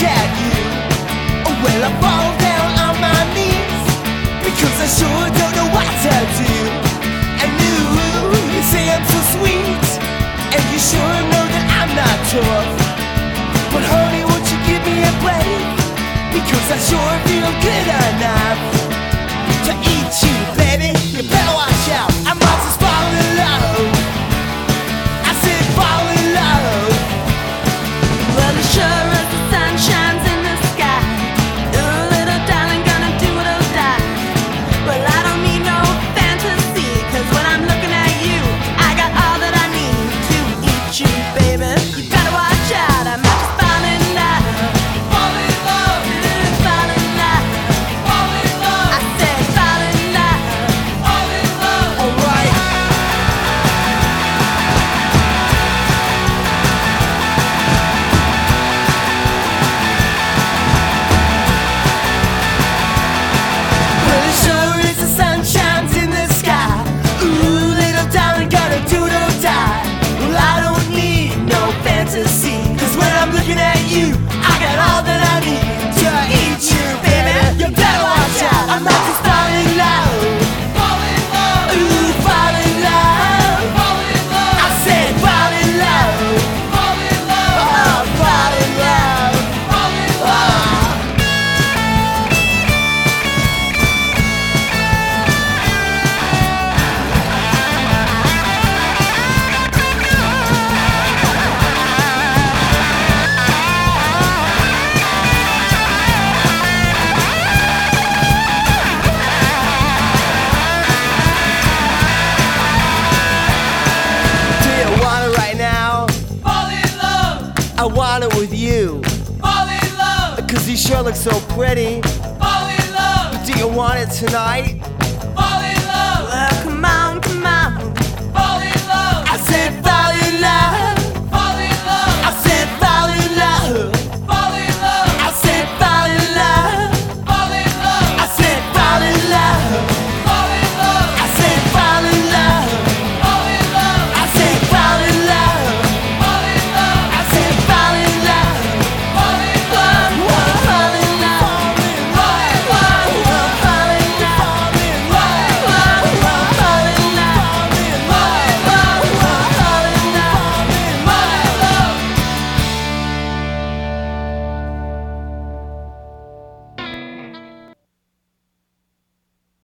at you. Well, I fall down on my knees because I sure don't know what to do. And you say I'm so sweet, and you sure know that I'm not tough. But honey, won't you give me a break? Because I sure feel good enough to eat you, baby. You better watch out, I might just fall in love. I said fall in love. Well, as sure as the sun shines in the sky, ooh, little darling, gonna do it or die. Well, I don't need no fantasy, cause when I'm looking at you, I got all that I need to eat you, baby. You better watch out, I might just fall in love. Fall in love. Fall in love. Fall in love. I said fall in love. Fall in love. Alright. Well, as sure as the sun shines in the sky, ooh, little darling, gonna do it or die. Well, I don't need no fantasy, cause when I'm looking at you, I got all that I need to eat you, baby. You better watch out, I might just fall in love. Fall in love. Ooh, fall in love. Fall in love. I said fall in love. Fall in love. Oh, fall in love. Fall in love. Do you want it right now? Fall in love, I want it with you, fall in love, cause you sure look so pretty. fall in love, Do you want it tonight?